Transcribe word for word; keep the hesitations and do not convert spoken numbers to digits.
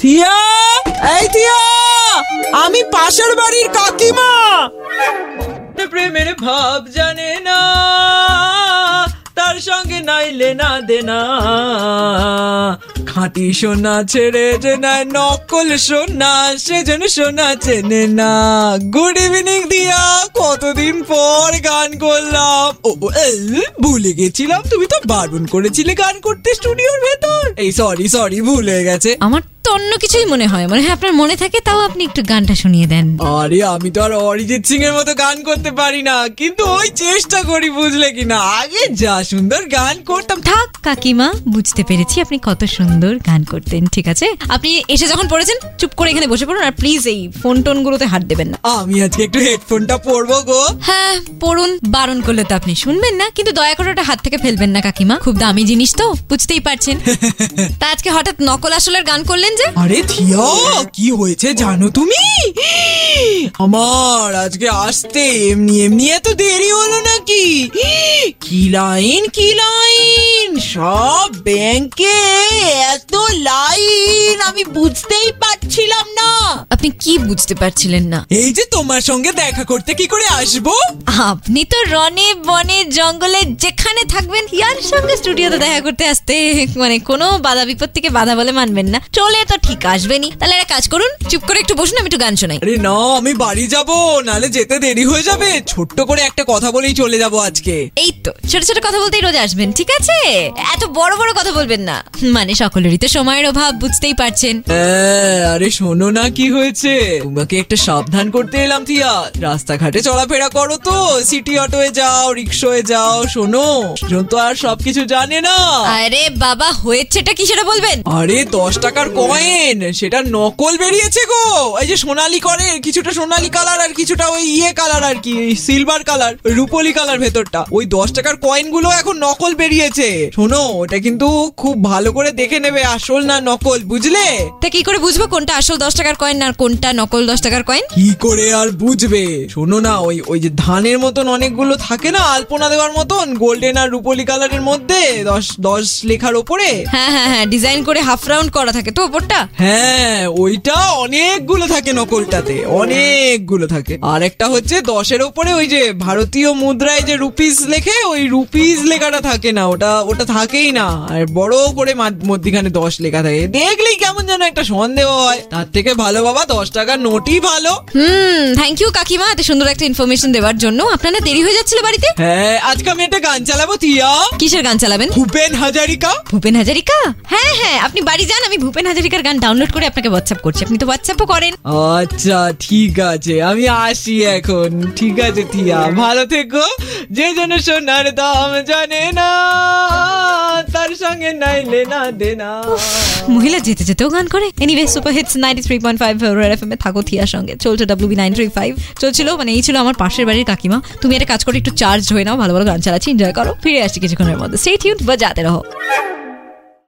থিয়া, এই থিয়া, আমি পাশের বাড়ির কাকিমা। প্রেমের ভাব জানে না, তার সঙ্গে নাইলে না দেনা, খাঁটি সোনা ছেড়ে যে নাই নকল সোনা, সে যেন সোনা চেনে না। গুড ইভিনিং দিয়া, কতদিন পর গান করলাম। ও ভুলে গেছিলাম, তুমি তো বারণ করেছিলে গান করতে স্টুডিওর ভেতর। এই সরি সরি ভুল হয়ে গেছে। আমার তো অন্য কিছুই মনে হয়, মনে হয় আপনার মনে থাকে, তাও আপনি একটু গানটা শুনিয়ে দেন। আরে আমি তো আর অরিজিৎ সিং এর মতো গান করতে পারি না, কিন্তু ওই চেষ্টা করি, বুঝলে কিনা। আগে যা সুন্দর গান করতাম। থাক কাকিমা, বুঝতে পেরেছি আপনি কত সুন্দর গান করতেন। ঠিক আছে, আপনি এসে যখন পড়েছেন চুপ করে এখানে বসে পড়ুন, আর প্লিজ এই ফোন টোন গুলোতে হাত দেবেন না। আমি আজকে একটু হেডফোনটা পরবো গো। হ্যাঁ পড়ুন, বারণ করলে তো আপনি শুনবেন না, কিন্তু দয়া করে ওটা হাত থেকে ফেলবেন না কাকিমা, খুব দামি জিনিস তো, বুঝতেই পারছেন। তা আজকে হঠাৎ নকল আসলের গান করলেন যে? আরে থিয়া, কি হয়েছে জানো তুমি? আমার আজকে আসতে এমনি এমনি এত দেরি হলো নাকি? কি লাইন কি লাইন, সব ব্যাংকে এত লাইন, আমি বুঝতেই পারছিলাম না। আপনি কি বুঝতে পারছিলেন না? এই যে তোমার সঙ্গে দেখা করতে কি করে আসবো? আপনি তো রনে বনে জঙ্গলে যেখানে থাকবেন, ইয়ার সঙ্গে স্টুডিওতে দেখা করতে আসতে মানে কোনো বাধা বিপত্তিকে বাধা বলে মানবেন না, চলে তো ঠিক আসবেনি। তাহলে একটা কাজ করুন, চুপ করে একটু বসুন, আমি একটু গান শোনাই। আরে না, আমি বাড়ি যাবো, নালে যেতে দেরি হয়ে যাবে। ছোট্ট করে একটা কথা বলেই চলে যাবো আজকে। এই তো ছোট ছোট কথা বলতেই রোজ আসবেন, ঠিক আছে? এত বড় বড় কথা বলবেন না, মানে সকলেরই তো সময়ের অভাব, বুঝতেই পারছেন। আরে শোনো না, কি হয়েছে? তোমাকে একটা সাবধান করতে এলাম থিয়া। রাস্তাঘাটে চলাফেরা করো তো, সিটি অটোয় যাও, রিক্সায় যাও। শোনো, তো আর সবকিছু জানে না। আরে বাবা, হয়েছেটা কি সেটা বলবেন? আরে দশ টাকার কয়েন, সেটা নকল বেরিয়েছে গো। এই যে সোনালী করে, কিছুটা সোনালী কালার আর কিছুটা ওই ইয়ে কালার আর কি, সিলভার কালার, রূপলি কালার ভেতরটা। ওই দশ টাকার কয়েন গুলো এখন নকল বেরিয়েছে। শোনো, ওটা কিন্তু খুব ভালো করে দেখে নেবে, আসল না নকল, বুঝলে? তা কি করে বুঝবো কোনটা আসল দশ টাকার কয়েন আর কোনটা নকল দশ টাকার কয়েন? কি করে আর বুঝবে? শোনো না, ওই ওই যে ধানের মতন অনেকগুলো থাকে না, আলপনা দেওয়ার মতন, গোল্ডেন আর রূপলি কালারের মধ্যে দশ দশ লেখার ওপরে। হ্যাঁ হ্যাঁ হ্যাঁ, ডিজাইন করে হাফ রাউন্ড করা থাকে তো ওপরটা। হ্যাঁ, ওইটা অনেকগুলো থাকে নকলটাতে, অনেকগুলো থাকে। আর একটা হচ্ছে দশের ওপরে ওই যে ভারতীয় মুদ্রায় যে রুপিস লেখে, ওই রুপিস লেখাটা থাকে না, ওটা ওটা থাকেই না। আর বড় করে মধ্যখানে দশ লেখা থাকে, দেখলেই কেমন যেন একটা সন্দেহ হয়। তার থেকে ভালো বাবা দশ টাকার নোটই ভালো। হুম, থ্যাংক ইউ কাকিমা এত সুন্দর একটা ইনফরমেশন দেওয়ার জন্য। আপনারা দেরি হয়ে যাচ্ছিল বাড়িতে? হ্যাঁ, আজকে আমি একটা গান চালাবো থিয়া। কিসের গান চালাবেন? ভূপেন হাজারিকা। ভূপেন হাজারিকা? হ্যাঁ হ্যাঁ, আপনি বাড়ি যান, আমি ভূপেন হাজারিকার গান ডাউনলোড করে আপনাকে হোয়াটসঅ্যাপ করছি। আপনি তো হোয়াটসঅ্যাপও করেন। আচ্ছা ঠিক আছে, আমি আসি এখন। ঠিক আছে থিয়া, ভালো থেকো। যে যেন সোনার দাম জানে না, তার সঙ্গে নাইলে না দেনা। মহিলা যেতে যেতেও গান করে। Anyway, super hits ninety three point five Red FM এ থাকো থিয়ার সঙ্গে। চলছে ডব্লিউবি নাইন থ্রি ফাইভ চলছিল, মানে এই ছিল আমার পাশের বাড়ির কাকিমা। তুমি একটা কাজ করে একটু চার্জ হয়ে নাও, ভালো ভালো গান চালাচ্ছি, এনজয় করো। ফিরে আসছি কিছুক্ষণের মধ্যে। স্টে টিউনড, বাজাতে রহো।